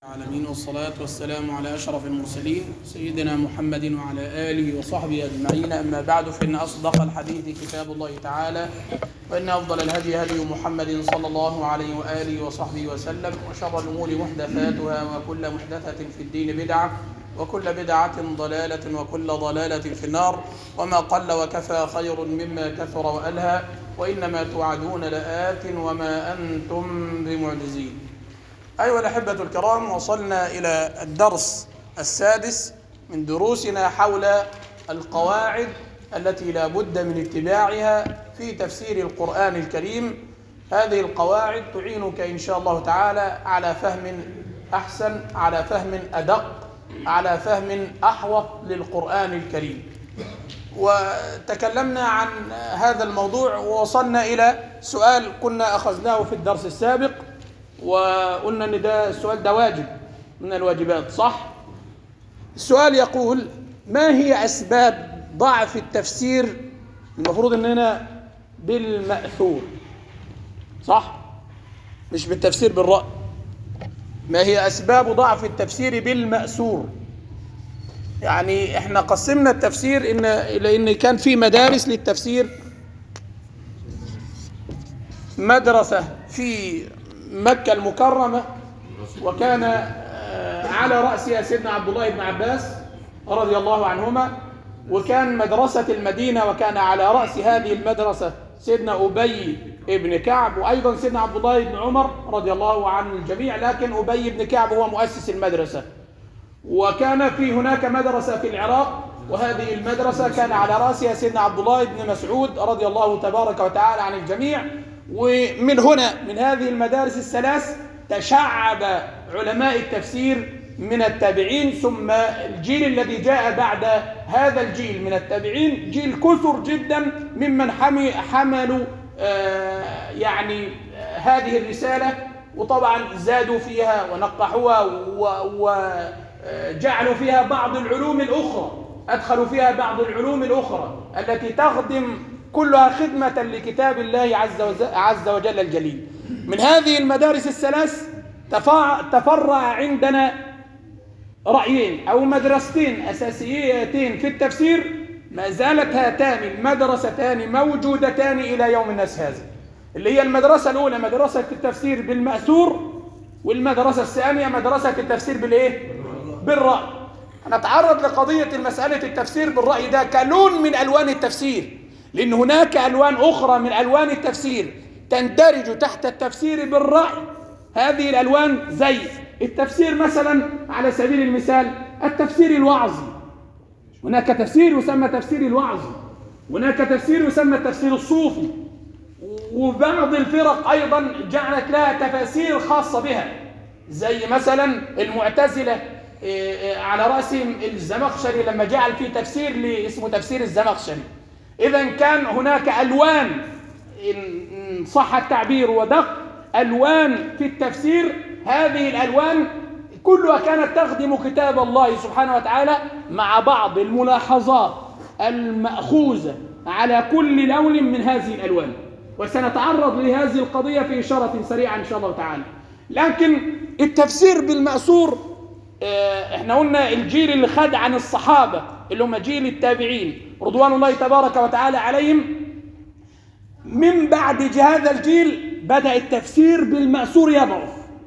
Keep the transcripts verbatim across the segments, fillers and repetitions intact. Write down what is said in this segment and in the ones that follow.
العالمين والصلاة والسلام على أشرف المرسلين سيدنا محمد وعلى آله وصحبه أجمعين. أما بعد، فإن أصدق الحديث كتاب الله تعالى، وإن أفضل الهدي هدي محمد صلى الله عليه وآله وصحبه وسلم، وشر الأمور محدثاتها، وكل محدثة في الدين بدعة، وكل بدعة ضلالة، وكل ضلالة في النار. وما قل وكفى خير مما كثر وألهى، وإنما توعدون لآت وما أنتم بمعجزين. أيها الأحبة الكرام، وصلنا إلى الدرس السادس من دروسنا حول القواعد التي لا بد من اتباعها في تفسير القرآن الكريم. هذه القواعد تعينك إن شاء الله تعالى على فهم أحسن، على فهم أدق، على فهم أحوط للقرآن الكريم. وتكلمنا عن هذا الموضوع ووصلنا إلى سؤال كنا أخذناه في الدرس السابق، وقلنا ان ده السؤال ده واجب من الواجبات، صح؟ السؤال يقول: ما هي اسباب ضعف التفسير؟ المفروض اننا بالمأثور، صح؟ مش بالتفسير بالرأي. ما هي اسباب ضعف التفسير بالمأثور؟ يعني احنا قسمنا التفسير ان الى ان كان في مدارس للتفسير. مدرسة في مكة المكرمة، وكان على رأسها سيدنا عبد الله بن عباس رضي الله عنهما، وكان مدرسة المدينة، وكان على رأس هذه المدرسة سيدنا أبي بن كعب، وأيضا سيدنا عبد الله بن عمر رضي الله عن الجميع، لكن أبي بن كعب هو مؤسس المدرسة. وكان في هناك مدرسة في العراق، وهذه المدرسة كان على رأسها سيدنا عبد الله بن مسعود رضي الله تبارك وتعالى عن الجميع. ومن هنا، من هذه المدارس الثلاث، تشعب علماء التفسير من التابعين، ثم الجيل الذي جاء بعد هذا الجيل من التابعين جيل كثر جدا ممن حملوا آه يعني آه هذه الرسالة، وطبعا زادوا فيها ونقحوها وجعلوا فيها بعض العلوم الأخرى، أدخلوا فيها بعض العلوم الأخرى التي تخدم كلها خدمة لكتاب الله عز وجل الجليل. من هذه المدارس الثلاث تفرع عندنا رأيين أو مدرستين أساسيتين في التفسير، ما زالت هاتان المدرستان موجودتان إلى يوم الناس هذا، اللي هي المدرسة الأولى مدرسة التفسير بالمأثور، والمدرسة الثانية مدرسة التفسير بالإيه؟ بالرأي. هنتعرض لقضية المسألة التفسير بالرأي ده كلون من ألوان التفسير، لأن هناك ألوان أخرى من ألوان التفسير تندرج تحت التفسير بالرأي. هذه الألوان زي التفسير مثلا على سبيل المثال التفسير الوعظي، هناك تفسير يسمى تفسير الوعظي، هناك تفسير يسمى التفسير الصوفي، وبعض الفرق أيضا جعلت لها تفاسير خاصة بها، زي مثلا المعتزلة على رأسهم الزمخشري لما جعل في تفسير اسمه تفسير الزمخشري. إذا كان هناك ألوان إن صح التعبير ودق ألوان في التفسير. هذه الألوان كلها كانت تخدم كتاب الله سبحانه وتعالى مع بعض الملاحظات المأخوذة على كل لون من هذه الألوان، وسنتعرض لهذه القضية في إشارة سريعة إن شاء الله تعالى. لكن التفسير بالمأثور، احنا قلنا الجيل اللي خد عن الصحابة اللي هم جيل التابعين رضوان الله تبارك وتعالى عليهم، من بعد هذا الجيل بدأ التفسير بالمأثور يضعف،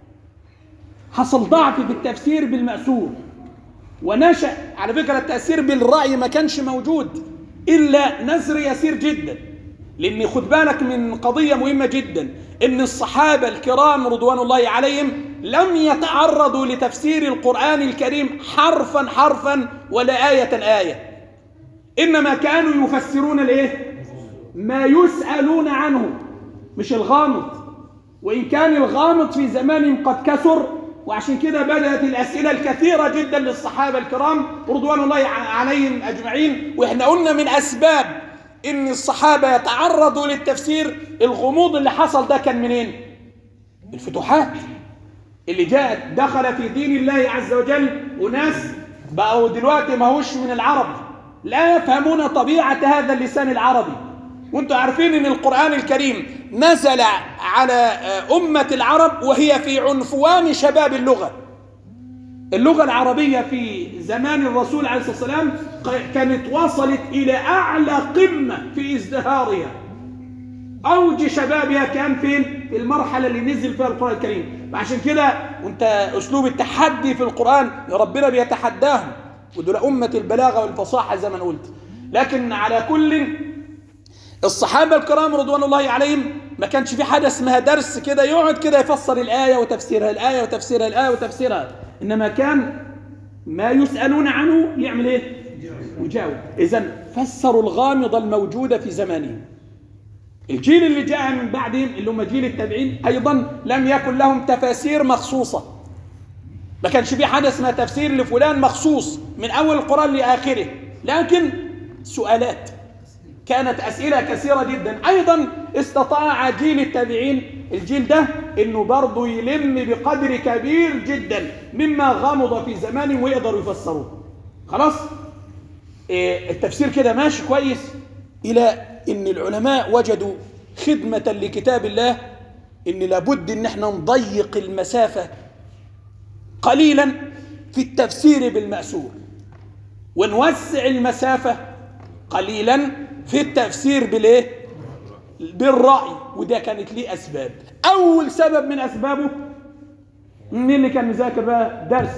حصل ضعف في التفسير بالمأثور، ونشأ على فكرة التأثير بالرأي ما كانش موجود إلا نزر يسير جدا، لأن خد بالك من قضية مهمة جدا، إن الصحابة الكرام رضوان الله عليهم لم يتعرضوا لتفسير القرآن الكريم حرفا حرفا ولا آية آية، إنما كانوا يفسرون الإيه؟ ما يسألون عنه، مش الغامض، وإن كان الغامض في زمان قد كثر، وعشان كده بدأت الأسئلة الكثيرة جدا للصحابة الكرام رضوان الله عليهم أجمعين. وإحنا قلنا من أسباب إن الصحابة يتعرضوا للتفسير الغموض اللي حصل ده كان منين؟ الفتوحات اللي جاءت دخل في دين الله عز وجل، وناس بقوا دلوقتي ما هوش من العرب، لا يفهمون طبيعة هذا اللسان العربي. وانتم عارفين ان القرآن الكريم نزل على أمة العرب وهي في عنفوان شباب اللغة، اللغة العربية في زمان الرسول عليه الصلاة والسلام كانت وصلت إلى أعلى قمة في ازدهارها. أوج شبابها كان فين؟ في المرحلة اللي نزل فيها القرآن الكريم. فعشان كده وانت أسلوب التحدي في القرآن ربنا بيتحداهم، ودول أمة البلاغة والفصاحة زي ما قلت. لكن على كل الصحابة الكرام رضوان الله عليهم ما كانش في حاجة اسمها درس كده يقعد كده يفسر الآية وتفسيرها الآية وتفسيرها الآية وتفسيرها، إنما كان ما يسألون عنه يعمل إيه؟ يجاوب. إذن فسروا الغامضة الموجودة في زمانهم. الجيل اللي جاء من بعدهم اللي هم جيل التابعين أيضا لم يكن لهم تفاسير مخصوصة. ما كانش في حاجة اسمها تفسير لفلان مخصوص من أول القرآن لآخره، لكن سؤالات، كانت أسئلة كثيرة جدا. أيضا استطاع جيل التابعين الجيل ده إنه برضه يلم بقدر كبير جدا مما غمض في زمانه ويقدروا يفسروه. خلاص إيه التفسير كده ماشي كويس، إلى إن العلماء وجدوا خدمة لكتاب الله إن لابد إن احنا نضيق المسافة قليلا في التفسير بالمأثور، ونوسع المسافة قليلا في التفسير بالايه؟ بالرأي. وده كانت ليه أسباب. أول سبب من أسبابه مين اللي كان مذاكر بقى درس؟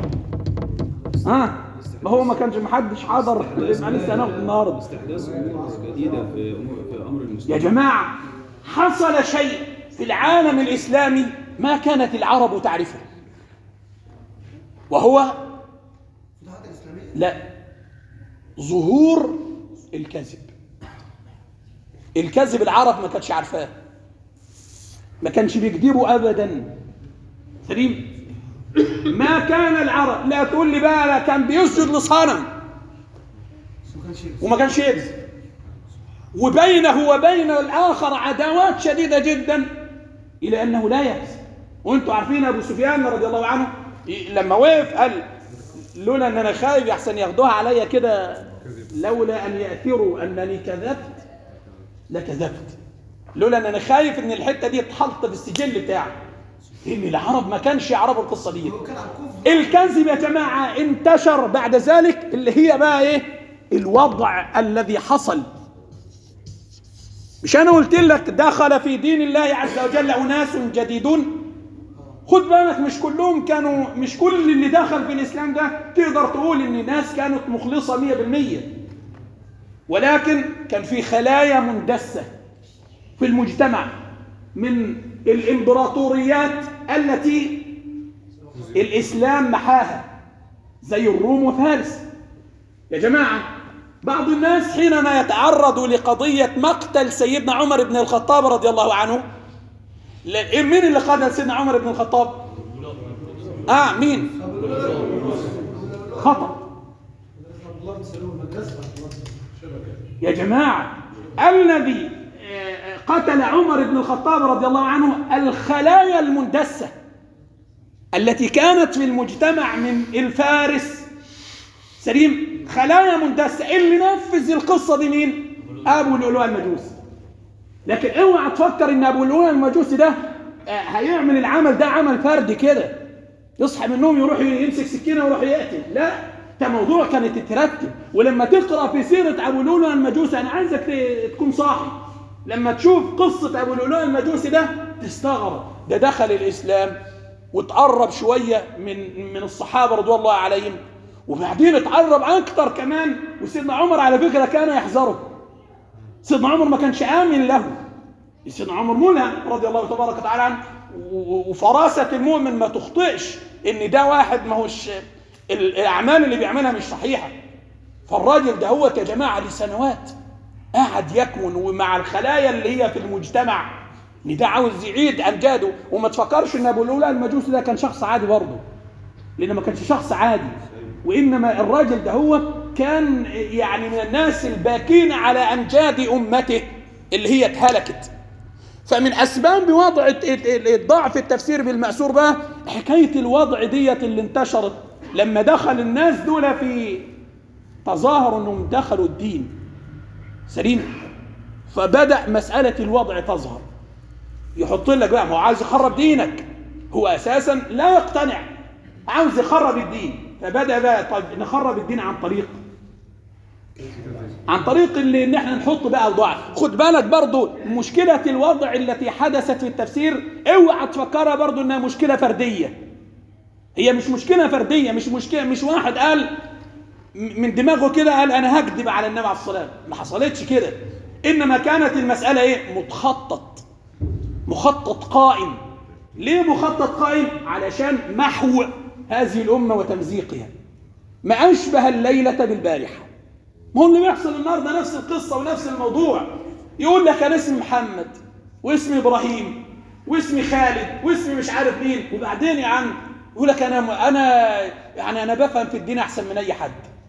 ها ما هو ما كانش محدش حاضر معلش هناخد النهارده. استحداث امور جديده في امر المسلمين. يا جماعه حصل شيء في العالم الإسلامي ما كانت العرب تعرفه، وهو لا ظهور الكذب. الكذب العرب ما كانتش عارفاه، ما كانش بيكذبوا ابدا. سليم. ما كان العرب، لا تقول لي بقى لا كان بيسجد لصنم وما كانش يكذب، وبينه وبين الآخر عداوات شديدة جدا إلى أنه لا يكذب. وانتوا عارفين أبو سفيان رضي الله عنه لما وقف قال لولا أن أنا خايف يحسن ياخدوها عليا كده، لولا أن يأثروا أنني كذبت لكذبت، لولا أن أنا خايف أن الحتة دي تحط في السجل بتاعي. إن العرب ما كانش يعرفوا القصة دي. الكذب يا جماعة انتشر بعد ذلك، اللي هي بقى إيه؟ الوضع الذي حصل. مش أنا قلت لك دخل في دين الله عز وجل أناس جديدون؟ خد بالك مش كلهم كانوا، مش كل اللي دخل في الإسلام ده تقدر تقول إن الناس كانت مخلصة مية بالمية، ولكن كان في خلايا مندسة في المجتمع من الإمبراطوريات التي الإسلام محاها زي الروم وفارس. يا جماعة بعض الناس حينما يتعرضوا لقضية مقتل سيدنا عمر بن الخطاب رضي الله عنه، مين اللي قتل سيدنا عمر بن الخطاب؟ آه مين؟ خطأ يا جماعة. الذي قتل عمر بن الخطاب رضي الله عنه الخلايا المندسة التي كانت في المجتمع من الفارس. سليم. خلايا مندسة. اللي نفذ القصة دي مين؟ أبو لؤلؤ المجوسي. لكن اوعى تفكر ان ابو لؤلؤ المجوسي ده هيعمل العمل ده عمل فردي كده، يصحى من النوم يروح يمسك سكينه ويروح يقتل. لا، ده موضوع كانت تترتب. ولما تقرا في سيره ابو لؤلؤ المجوسي، انا عايزك تكون صاحي، لما تشوف قصه ابو لؤلؤ المجوسي ده تستغرب. ده دخل الاسلام وتقرب شويه من من الصحابه رضوان الله عليهم، وبعدين اتقرب اكتر كمان. وسيدنا عمر على فكره كان يحذره. سيدنا عمر ما كانش آمن له. سيدنا عمر ملهم رضي الله تبارك وتعالى عنه، وفراسة المؤمن ما تخطئش ان ده واحد ما هوش الاعمال اللي بيعملها مش صحيحة. فالراجل ده هو يا جماعة لسنوات قاعد يكمن ومع الخلايا اللي هي في المجتمع ان ده عاوز يعيد امجاده. وما تفكرش ان ابو لؤلؤ المجوسي ده كان شخص عادي برضه، لانه ما كانش شخص عادي، وانما الراجل ده هو كان يعني من الناس الباكين على أمجاد أمته اللي هي اتهلكت. فمن أسباب وضع الضعف التفسير بالمأثور بقى حكاية الوضع ديت اللي انتشرت لما دخل الناس دول في تظاهروا أنهم دخلوا الدين. سليم. فبدأ مسألة الوضع تظهر. يحط لك بقى هو عايز يخرب دينك، هو أساسا لا يقتنع، عاوز يخرب الدين. فبدأ بقى طيب نخرب الدين عن طريق عن طريق اللي ان احنا نحط بقى اوضاع. خد بالك برضو مشكلة الوضع التي حدثت في التفسير اوعى تفكرها برضو انها مشكلة فردية. هي مش مشكلة فردية، مش مشكلة مش واحد قال من دماغه كده قال انا هكذب على النبي عليه الصلاة والسلام، ما حصلتش كده. انما كانت المسألة ايه؟ متخطط، مخطط قائم. ليه مخطط قائم؟ علشان محو هذه الأمة وتمزيقها. ما أشبه الليلة بالبارحة. ما هو اللي بيحصل النهارده نفس القصة ونفس الموضوع. يقول لك أنا اسمي محمد واسمي إبراهيم واسمي خالد واسمي مش عارف مين، وبعدين يا عم يقول لك أنا أنا يعني أنا بفهم في الدين أحسن من أي حد.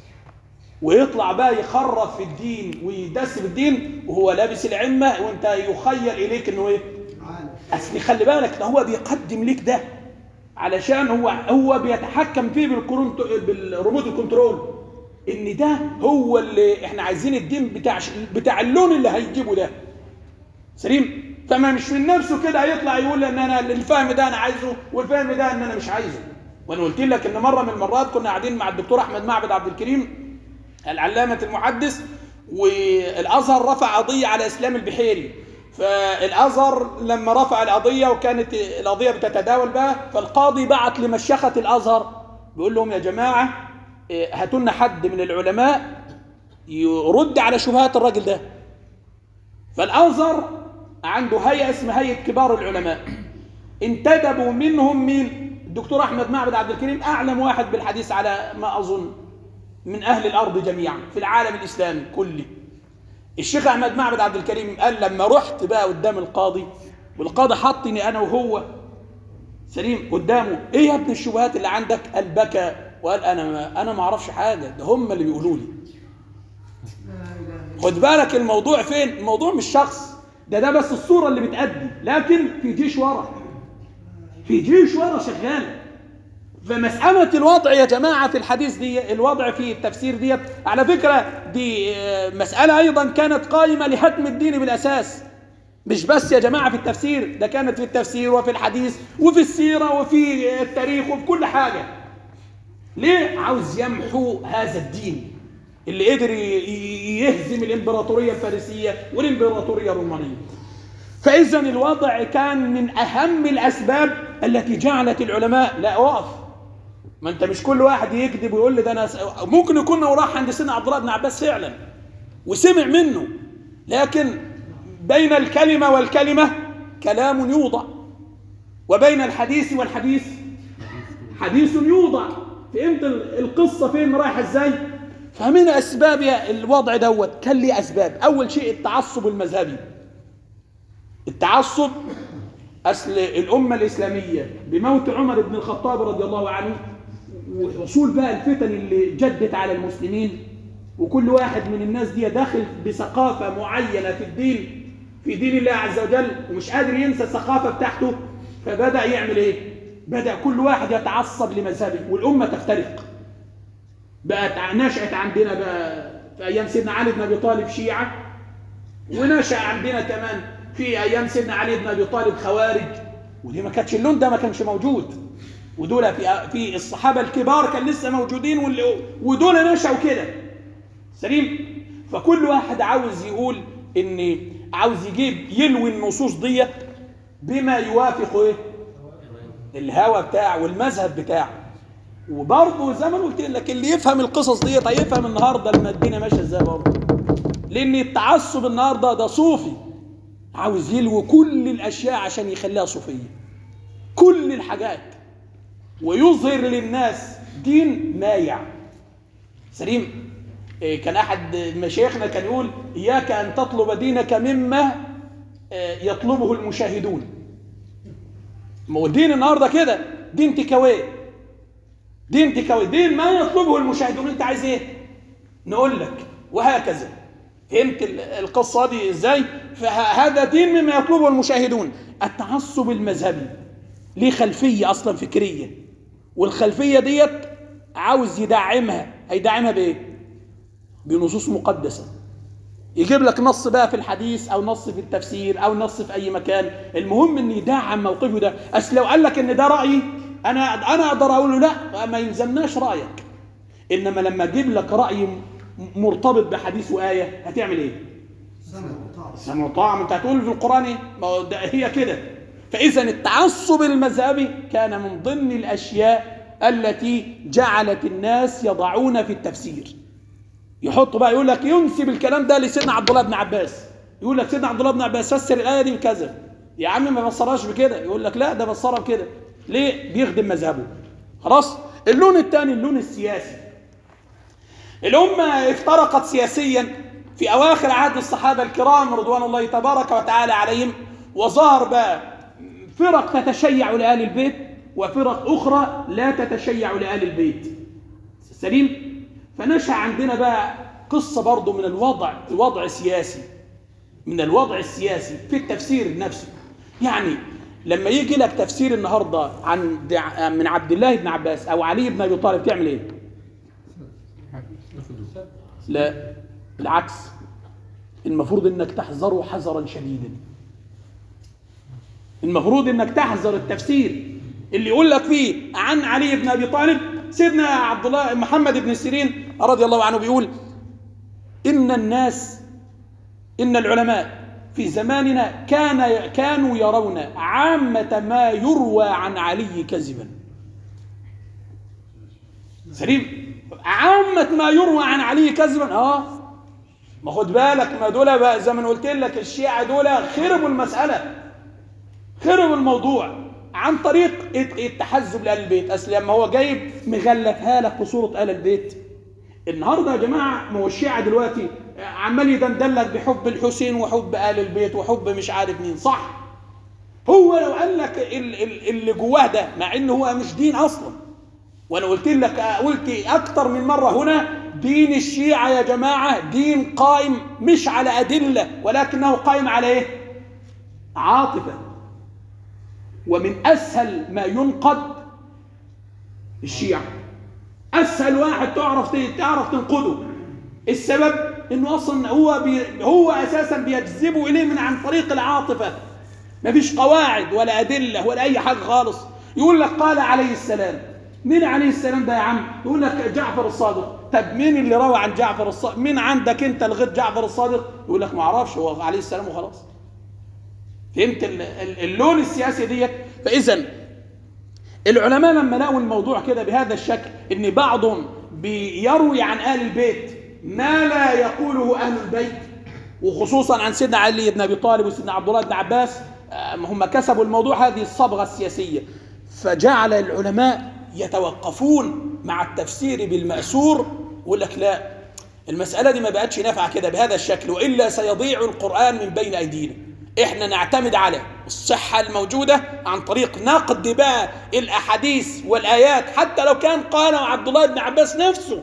ويطلع بقى يخرف في الدين ويدس في الدين وهو لابس العمة، وأنت يخيل إليك إنه إيه؟ أصل خلي بالك ده هو بيقدم لك ده علشان هو هو بيتحكم فيه بالريموت الكنترول، ان ده هو اللي احنا عايزين الدين بتاع بتاع اللون اللي هيجيبه ده سليم. فما مش من نفسه كده هيطلع يقول ان انا الفهم ده انا عايزه والفهم ده ان انا مش عايزه. وانا قلت لك ان مره من المرات كنا قاعدين مع الدكتور احمد معبد عبد الكريم العلامه المحدث، والازهر رفع قضيه على اسلام البحيري. فالازهر لما رفع القضيه وكانت القضيه بتتداول بقى، فالقاضي بعت لمشيخه الازهر بيقول لهم يا جماعه هاتوا لنا حد من العلماء يرد على شبهات الراجل ده. فالازهر عنده هيئه اسمها هيئه كبار العلماء، انتدبوا منهم مين؟ الدكتور احمد معبد عبد الكريم، اعلم واحد بالحديث على ما اظن من اهل الارض جميعا في العالم الاسلامي كله. الشيخ احمد معبد عبد الكريم قال لما رحت بقى قدام القاضي والقاضي حطني انا وهو سليم قدامه، ايه يا ابن الشبهات اللي عندك؟ قال بكى وقال انا ما انا ما اعرفش حاجه، ده هم اللي بيقولوا لي. خد بالك الموضوع فين؟ الموضوع مش شخص، ده ده بس الصوره اللي بتأدي، لكن في جيش ورا، في جيش ورا شغال. فمسألة الوضع يا جماعة في الحديث دي، الوضع في التفسير دي على فكرة دي مسألة أيضا كانت قائمة لحكم الدين بالأساس، مش بس يا جماعة في التفسير، ده كانت في التفسير وفي الحديث وفي السيرة وفي التاريخ وفي كل حاجة. ليه؟ عاوز يمحو هذا الدين اللي قدر يهزم الإمبراطورية الفارسية والإمبراطورية الرومانية. فإذا الوضع كان من أهم الأسباب التي جعلت العلماء لا أقف. ما أنت مش كل واحد يكذب ويقول لي ده أنا س... ممكن يكون راح عند سيدنا عبد الله بن عباس فعلا وسمع منه، لكن بين الكلمة والكلمة كلام يوضع، وبين الحديث والحديث حديث يوضع. فهمت القصة فين رايحة ازاي؟ فمن أسباب الوضع دوت كان لي أسباب. أول شيء التعصب المذهبي. التعصب أصل الأمة الإسلامية بموت عمر بن الخطاب رضي الله عنه وحصول بقى الفتن اللي جدت على المسلمين، وكل واحد من الناس دي داخل بثقافة معينة في الدين، في دين الله عز وجل، ومش قادر ينسى الثقافة بتاعته. فبدأ يعمل ايه؟ بدأ كل واحد يتعصب لمذهبه والأمة تفترق. بقت نشأت عندنا بقى في أيام سيدنا علي بن أبي طالب شيعة، ونشأ عندنا كمان في أيام سيدنا علي بن أبي طالب خوارج، ودي ما كانتش اللون ده ما كانش موجود، ودول في في الصحابة الكبار كان لسه موجودين، ودول نشأوا كده سليم. فكل واحد عاوز يقول إن عاوز يجيب يلوي النصوص ديت بما يوافق ايه؟ الهوى بتاعه والمذهب بتاعه. وبرضه زي ما قلت لك اللي يفهم القصص ديت هيفهم النهارده لما الدنيا ماشيه ازاي برضه، لان التعصب النهارده ده صوفي عاوز يلوي كل الاشياء عشان يخليها صوفيه، كل الحاجات، ويظهر للناس دين مايع سليم. كان احد مشايخنا كان يقول اياك ان تطلب دينك مما يطلبه المشاهدون. ما هو الدين النهارده كده دين تكاوي، دين تكاوي، دين ما يطلبه المشاهدون. انت عايز ايه؟ نقول لك، وهكذا. فهمت القصه دي ازاي؟ فهذا دين مما يطلبه المشاهدون. التعصب المذهبي ليه خلفيه اصلا فكريه، والخلفيه ديت عاوز يدعمها. هيدعمها بايه؟ بنصوص مقدسه. يجيب لك نص بقى في الحديث او نص في التفسير او نص في اي مكان، المهم ان يدعم موقفه ده. اصل لو قال لك ان ده رايي انا انا اقدر اقول له لا ما يلزمناش رايك، انما لما اجيب لك راي مرتبط بحديث وايه هتعمل ايه؟ سمع وطاعه. انت هتقول في القران ايه؟ ما هو هي كده. فاذا التعصب المذهبي كان من ضمن الاشياء التي جعلت الناس يضعون في التفسير، يحط بقى يقول لك ينسب الكلام ده لسيدنا عبد الله بن عباس، يقول لك سيدنا عبد الله بن عباس فسر الايه دي بكذا. يا عم ما فسرهاش بكده، يقول لك لا ده فسرها بكده. ليه؟ بيخدم مذهبه. خلاص. اللون الثاني اللون السياسي. الامه افترقت سياسيا في اواخر عهد الصحابه الكرام رضوان الله تبارك وتعالى عليهم، وظهر بقى فرق تتشيع لآل البيت وفرق اخرى لا تتشيع لآل البيت. سليم. فنشأ عندنا بقى قصه برضه من الوضع الوضع السياسي من الوضع السياسي في التفسير نفسه. يعني لما يجي لك تفسير النهارده عن من عبد الله بن عباس او علي بن ابي طالب تعمل ايه؟ لا بالعكس، المفروض انك تحذره حذرا شديدا. المفروض انك تحذر التفسير اللي يقول لك فيه عن علي بن ابي طالب. سيدنا عبد الله محمد بن سيرين رضي الله عنه بيقول ان الناس ان العلماء في زماننا كان كانوا يرون عامة ما يروى عن علي كذبا. سليم. عامة ما يروى عن علي كذبا. اه ما خد بالك، ما دول بقى زي ما قلت لك الشيعة دول خربوا المسألة، خربوا الموضوع عن طريق التحزب لآل البيت. اصل لما هو جايب مغلفها لك بصورة آل البيت. النهارده يا جماعه ما هو الشيعة دلوقتي عمال يدندلك بحب الحسين وحب آل البيت وحب مش عارف مين. صح، هو لو قال لك اللي جواه ده مع انه هو مش دين اصلا. وانا قلت لك قلت اكتر من مره هنا دين الشيعة يا جماعه دين قائم مش على ادله، ولكنه قائم على ايه؟ عاطفه. ومن اسهل ما ينقد الشيعة، اسهل واحد تعرف تعرف تنقده. السبب انه اصلا هو بي هو اساسا بيجذبوا اليه من عن طريق العاطفه، مفيش قواعد ولا ادله ولا اي حاجه خالص. يقول لك قال عليه السلام. مين عليه السلام ده يا عم؟ يقول لك جعفر الصادق. طب مين اللي روى عن جعفر الصادق؟ مين عندك انت لغير جعفر الصادق؟ يقول لك ما اعرفش، هو عليه السلام وخلاص. فهمت اللون السياسي ديت؟ فاذا العلماء لما لقوا الموضوع كده بهذا الشكل، ان بعضهم بيروي عن آل البيت ما لا يقوله أهل البيت، وخصوصا عن سيدنا علي بن أبي طالب وسيدنا عبد الله بن عباس، هم كسبوا الموضوع هذه الصبغة السياسية. فجعل العلماء يتوقفون مع التفسير بالمأسور، ويقول لك لا المسألة دي ما بقتش نافعة كده بهذا الشكل، وإلا سيضيع القرآن من بين أيدينا. احنا نعتمد على الصحة الموجودة عن طريق نقد بقى الأحاديث والآيات، حتى لو كان قاله عبد الله بن عباس نفسه.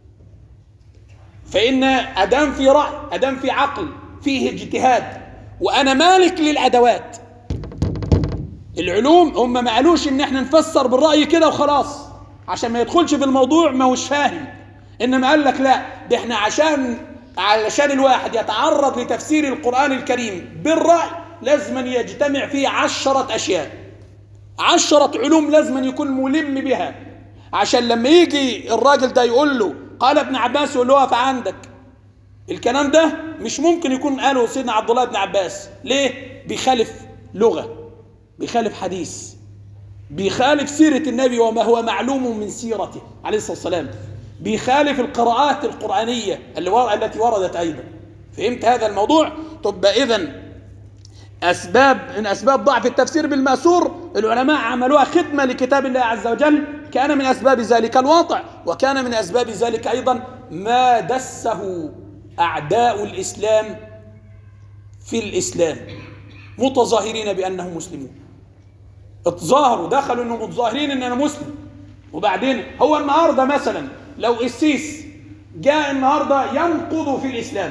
فإن أدام في رأي، أدام في عقل، فيه اجتهاد، وأنا مالك للأدوات. العلوم هم ما قالوش إن احنا نفسر بالرأي كده وخلاص عشان ما يدخلش في الموضوع ما هوش فاهم، إنما قال لك لا، ده احنا عشان علشان الواحد يتعرض لتفسير القرآن الكريم بالرأي لازم يجتمع فيه عشرة أشياء، عشرة علوم لازم يكون ملم بها، عشان لما يجي الراجل ده يقول له قال ابن عباس يقول له اقف عندك. الكلام ده مش ممكن يكون قاله سيدنا عبد الله بن عباس. ليه؟ بيخالف لغة، بيخالف حديث، بيخالف سيرة النبي وما هو معلوم من سيرته عليه الصلاة والسلام، بيخالف القراءات القرآنية التي وردت أيضا. فهمت هذا الموضوع؟ طب إذن أسباب من أسباب ضعف التفسير بالمأسور العلماء عملوها خدمة لكتاب الله عز وجل. كان من أسباب ذلك الواقع، وكان من أسباب ذلك أيضا ما دسه أعداء الإسلام في الإسلام متظاهرين بأنهم مسلمون. اتظاهروا، دخلوا أنهم متظاهرين أن أنا مسلم. وبعدين هو النهاردة مثلا لو السيس جاء النهاردة ينقض في الإسلام،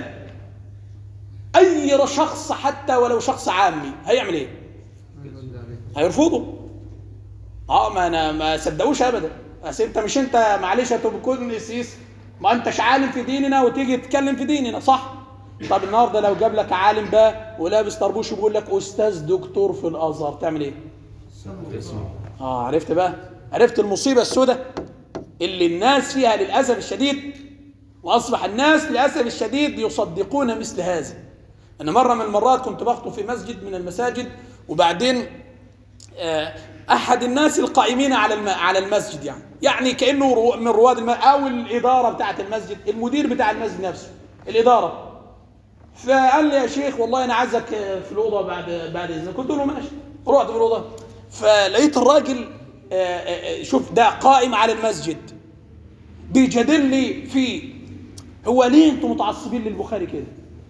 أي شخص حتى ولو شخص عامي هيعمل إيه؟ هيرفضه. اه ما انا ما صدقوش ابدا. بس انت مش انت معلش هتكون السيس، ما انتش عالم في ديننا وتيجي تتكلم في ديننا، صح؟ طب النهارده لو جاب لك عالم بقى ولابس طربوش وبيقول لك استاذ دكتور في الازهر تعمل ايه؟ اه عرفت بقى؟ عرفت المصيبة السوداء اللي الناس فيها للأسف الشديد، وأصبح الناس للأسف الشديد يصدقون مثل هذا. أنا مرة من المرات كنت بخطب في مسجد من المساجد، وبعدين أحد الناس القائمين على على المسجد يعني يعني كأنه من رواد المسجد أو الإدارة بتاعة المسجد، المدير بتاع المسجد نفسه، الإدارة، فقال لي يا شيخ والله أنا عايزك في الأوضة بعد بعد إذنك. قلت له ماشي، رحت في الأوضة، فلقيت الراجل شوف ده قائم على المسجد بيجادل لي في هو ليه انتم متعصبين للبخاري كده؟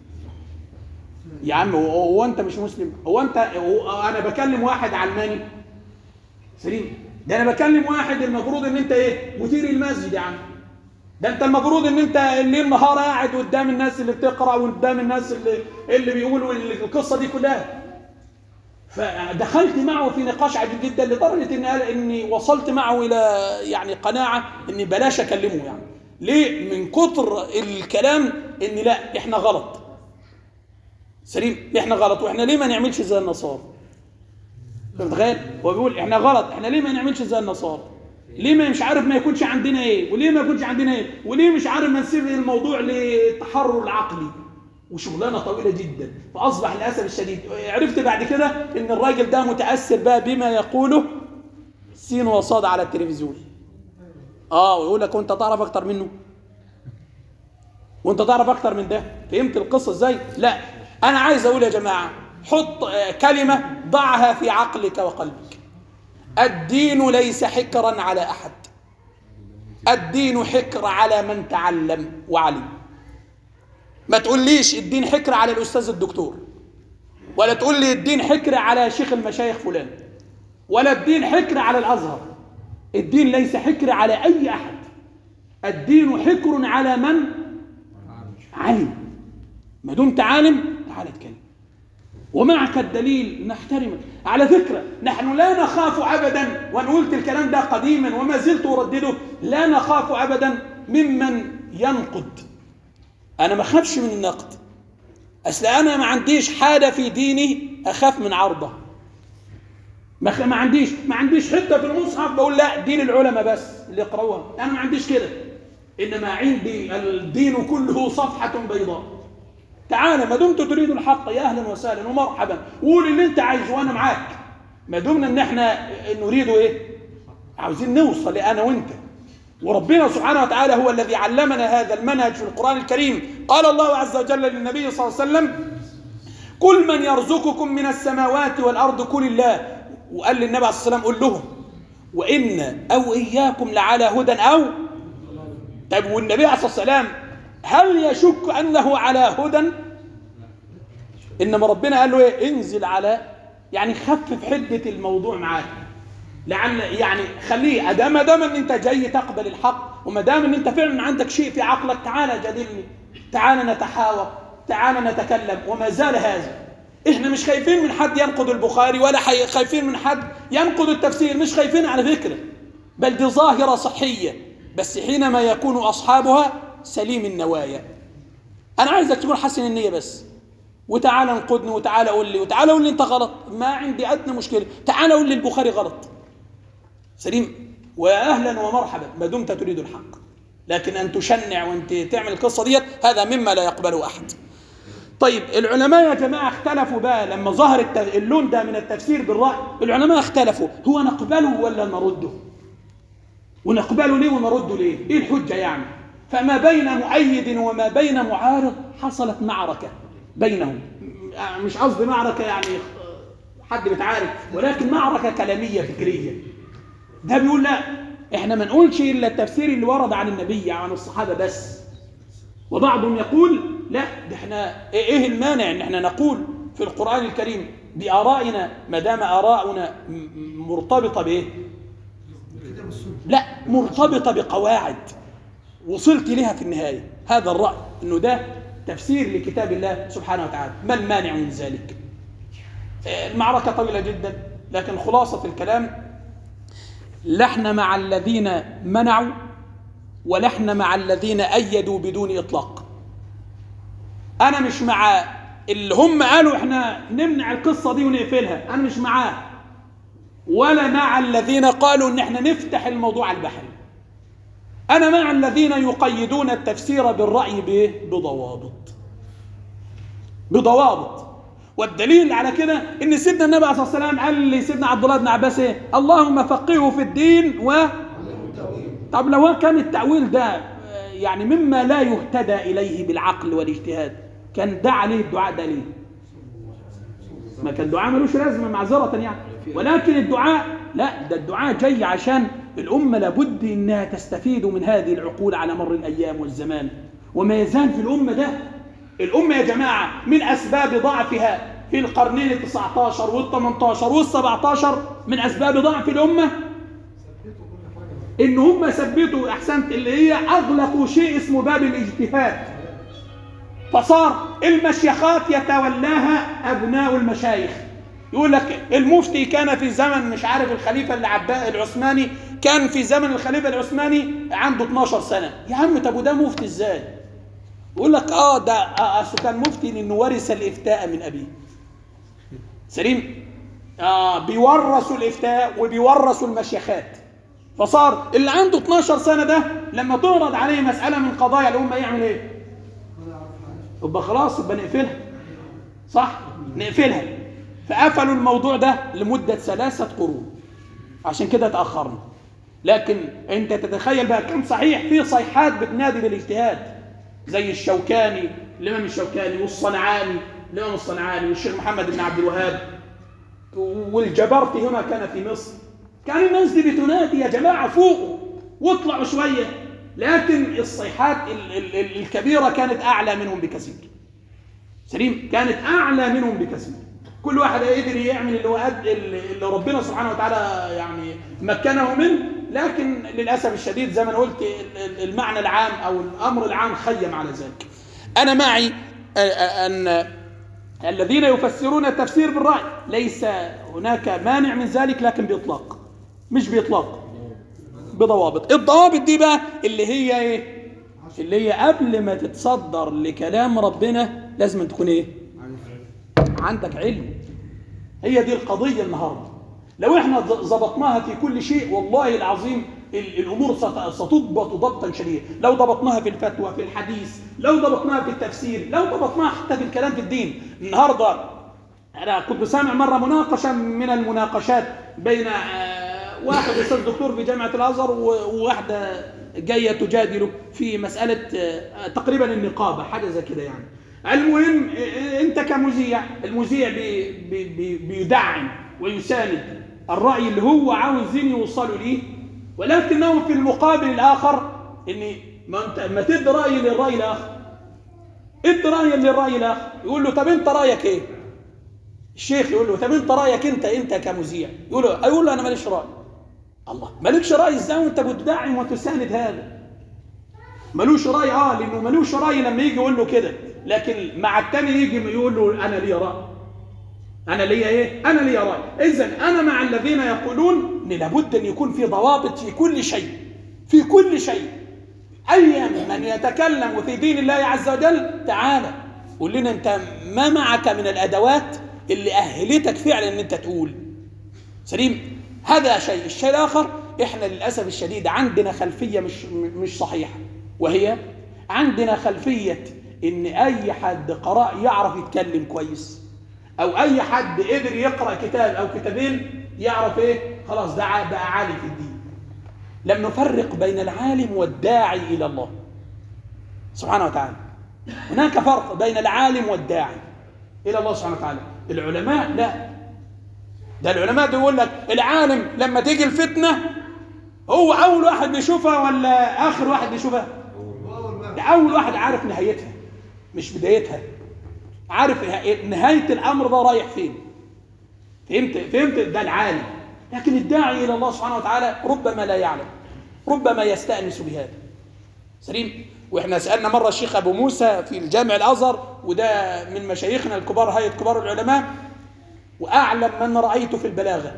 يا عم هو انت مش مسلم؟ هو انت هو انا بكلم واحد علماني سليم، ده انا بكلم واحد المفروض ان انت ايه؟ مدير المسجد يا عم. ده انت المفروض ان انت الليل نهار قاعد قدام الناس اللي بتقرا وقدام الناس اللي اللي بيقولوا القصه دي كلها. فدخلت معه في نقاش عجيب جدا لدرجه ان اني وصلت معه الى يعني قناعه اني بلاش اكلمه يعني. ليه؟ من كتر الكلام ان لا احنا غلط. سليم، احنا غلط، واحنا ليه ما نعملش زي النصارى؟ متخيل؟ هو بيقول احنا غلط، احنا ليه ما نعملش زي النصارى؟ ليه ما مش عارف ما يكونش عندنا ايه؟ وليه ما يكونش عندنا ايه؟ وليه مش عارف ما نسيب الموضوع للتحرر العقلي؟ وشغلانه طويله جدا. فاصبح للاسف الشديد عرفت بعد كده ان الراجل ده متاثر بقى بما يقوله سين وصاد على التلفزيون. اه ويقول لك وانت تعرف اكتر منه؟ وانت تعرف اكتر من ده؟ فهمت القصه ازاي؟ لا انا عايز اقول يا جماعه، حط كلمه ضعها في عقلك وقلبك. الدين ليس حكرا على احد، الدين حكر على من تعلم وعلم. ما تقوليش الدين حكر على الاستاذ الدكتور، ولا تقول لي الدين حكر على شيخ المشايخ فلان، ولا الدين حكر على الازهر. الدين ليس حكر على اي احد، الدين حكر على من علم. ما دمت عالم تعال اتكلم ومعك الدليل نحترمك. على فكره نحن لا نخاف ابدا، وانا قلت الكلام ده قديما وما زلت اردده، لا نخاف ابدا ممن ينقد. انا ما اخافش من النقد، اصل انا ما عنديش حاجه في ديني اخاف من عرضه. ما ما عنديش ما عنديش حته في المصحف بقول لا دين العلماء بس اللي يقرأوها، انا ما عنديش كده. انما عندي الدين كله صفحه بيضاء. تعالى ما دمت تريد الحق يا اهلا وسهلا ومرحبا، قول اللي انت عايزه وانا معاك، ما دمنا ان احنا نريد ايه؟ عاوزين نوصل لانا وانت. وربنا سبحانه وتعالى هو الذي علمنا هذا المنهج في القرآن الكريم. قال الله عز وجل للنبي صلى الله عليه وسلم: كل من يرزقكم من السماوات والأرض كل الله. وقال للنبي عليه الصلاة والسلام قل لهم وإن أو إياكم لعلى هدى أو. طيب والنبي عليه الصلاة والسلام هل يشك أنه على هدى؟ إنما ربنا قال له إيه؟ انزل على، يعني خفف حدة الموضوع معاك، لعل يعني خليه ادام ما دام ان انت جاي تقبل الحق، وما دام ان انت فعلا عندك شيء في عقلك، تعالى جادلني، تعالى نتحاور، تعالى نتكلم. وما زال هذا. احنا مش خايفين من حد ينقد البخاري، ولا خايفين من حد ينقد التفسير، مش خايفين على فكره، بل دي ظاهره صحيه، بس حينما يكون اصحابها سليم النوايا. انا عايزك تكون حسن النيه بس، وتعالى انقدني، وتعالى قول لي، وتعالى قول لي انت غلط، ما عندي ادنى مشكله، تعالى قول لي البخاري غلط. سليم واهلا ومرحبا ما دمت تريد الحق. لكن ان تشنع وانت تعمل القصه ديت هذا مما لا يقبله احد. طيب العلماء يا جماعه اختلفوا بقى لما ظهر اللون ده من التفسير بالراي. العلماء اختلفوا، هو نقبله ولا نرده؟ ونقبله ليه ونرده ليه؟ ايه الحجه يعني؟ فما بين مؤيد وما بين معارض حصلت معركه بينهم. مش قصدي معركه يعني حد بيتعارك، ولكن معركه كلاميه فكريه. ده بيقول لا احنا ما نقولش الا التفسير اللي ورد عن النبي عن الصحابه بس. وبعضهم يقول لا ده احنا ايه المانع ان احنا نقول في القرآن الكريم بآرائنا ما دام آراؤنا مرتبطه بايه؟ لا مرتبطه بقواعد وصلت لها في النهايه. هذا الرأي انه ده تفسير لكتاب الله سبحانه وتعالى. ما المانع من ذلك؟ المعركه طويله جدا، لكن خلاصه الكلام لحن مع الذين منعوا ولحن مع الذين أيدوا بدون إطلاق. أنا مش مع اللي هم قالوا إحنا نمنع القصة دي ونقفلها، أنا مش معاه. ولا مع الذين قالوا ان احنا نفتح الموضوع البحري. انا مع الذين يقيدون التفسير بالرأي بضوابط بضوابط والدليل على كده ان سيدنا النبي عليه الصلاه والسلام قال لسيدنا عبد الله بن عباس ايه؟ اللهم فقهه في الدين و طب لو كان التأويل ده يعني مما لا يهتدى اليه بالعقل والاجتهاد كان دعا عليه الدعاء ده ليه؟ ما كان دعاء ملوش لازمه معذره يعني، ولكن الدعاء لا، ده الدعاء جاي عشان الامه لابد انها تستفيد من هذه العقول على مر الايام والزمان. وما يزال في الامه ده، الامه يا جماعه من اسباب ضعفها في القرنين التسعة عشر والثمانية عشر والسبعة عشر، من اسباب ضعف الامه ان هم ثبتوا احسنت اللي هي اغلقوا شيء اسمه باب الاجتهاد، فصار المشيخات يتولاها ابناء المشايخ. يقول لك المفتي كان في زمن مش عارف الخليفه العباء العثماني، كان في زمن الخليفه العثماني عنده اتناشر سنه. يا عم طب وده مفتي ازاي؟ يقول لك اه ده اصله كان مفتي لانه ورث الافتاء من ابيه. سليم؟ اه بيورثوا الافتاء وبيورثوا المشيخات. فصار اللي عنده اتناشر سنه ده لما تعرض عليه مساله من قضايا الامه يعمل ايه؟ يبقى خلاص يبقى نقفلها. صح؟ نقفلها. فقفلوا الموضوع ده لمده ثلاثه قرون. عشان كده تاخرنا. لكن انت تتخيل بقى كم صحيح في صيحات بتنادي بالاجتهاد زي الشوكاني، الامام الشوكاني والصنعاني، الامام الصنعاني والشيخ محمد بن عبد الوهاب والجبرتي هنا كان في مصر. كان الناس دي بتنادي يا جماعه فوقوا واطلعوا شويه، لكن الصيحات الكبيره كانت اعلى منهم بكثير. سليم؟ كانت اعلى منهم بكثير. كل واحد قدر يعمل اللي هو قد اللي ربنا سبحانه وتعالى يعني مكنه منه، لكن للاسف الشديد زي ما انا قلت المعنى العام او الامر العام خيم على ذلك. انا معي ان الذين يفسرون التفسير بالرأي ليس هناك مانع من ذلك، لكن باطلاق، مش باطلاق، بضوابط. الضوابط دي بقى اللي هي ايه؟ اللي هي قبل ما تتصدر لكلام ربنا لازم تكون ايه؟ عندك علم. هي دي القضية النهاردة. لو احنا ضبطناها في كل شيء والله العظيم الامور ستضبط ضبطا شديدا. لو ضبطناها في الفتوى، في الحديث، لو ضبطناها في التفسير، لو ضبطناها حتى في الكلام في الدين. النهارده انا كنت سامع مره مناقشه من المناقشات بين واحد استاذ دكتور في جامعه الازهر وواحده جايه تجادله في مساله تقريبا النقابه، حاجه زي كده يعني. المهم انت كمذيع، المذيع بي بي بيدعم ويساند الراي اللي هو عاوزين يوصلوا ليه، ولكنه في المقابل الاخر ان ما انت ما تدي راي للراي الاخر، ادي راي للراي الاخر. يقول له طب انت رايك ايه؟ الشيخ يقول له طب انت رايك انت انت كمذيع؟ يقول له يقول له انا ماليش راي. الله، مالكش راي ازاي وانت بتدعم وتساند هذا؟ ملوش راي اه لانه ملوش راي لما يجي يقول له كده، لكن مع الثاني يجي يقول له انا لي راي. انا لي ايه؟ انا لي راي. اذا انا مع الذين يقولون ان لابد ان يكون في ضوابط في كل شيء، في كل شيء. اي من يتكلم في دين الله عز وجل تعالى قول لنا انت ما معك من الادوات اللي اهلتك فعلا ان انت تقول. سليم؟ هذا شيء. الشيء الاخر، احنا للاسف الشديد عندنا خلفيه مش مش صحيحه، وهي عندنا خلفيه ان اي حد قرأ يعرف يتكلم كويس، او اي حد قدر يقرأ كتاب او كتابين يعرف ايه؟ خلاص ده بقى عالم في الدين. لم نفرق بين العالم والداعي الى الله سبحانه وتعالى. هناك فرق بين العالم والداعي الى الله سبحانه وتعالى. العلماء لا، ده العلماء بيقول لك العالم لما تيجي الفتنه هو اول واحد بيشوفها ولا اخر واحد بيشوفها؟ ده اول واحد عارف نهايتها مش بدايتها، عارف نهايه الامر ده رايح فين. فهمت؟ فهمت؟ ده العالم. لكن الداعي الى الله سبحانه وتعالى ربما لا يعلم، ربما يستأنس بهذا. سليم؟ واحنا سألنا مرة الشيخ أبو موسى في الجامع الأزهر، وده من مشايخنا الكبار، هيئة كبار العلماء، وأعلم من رأيته في البلاغة.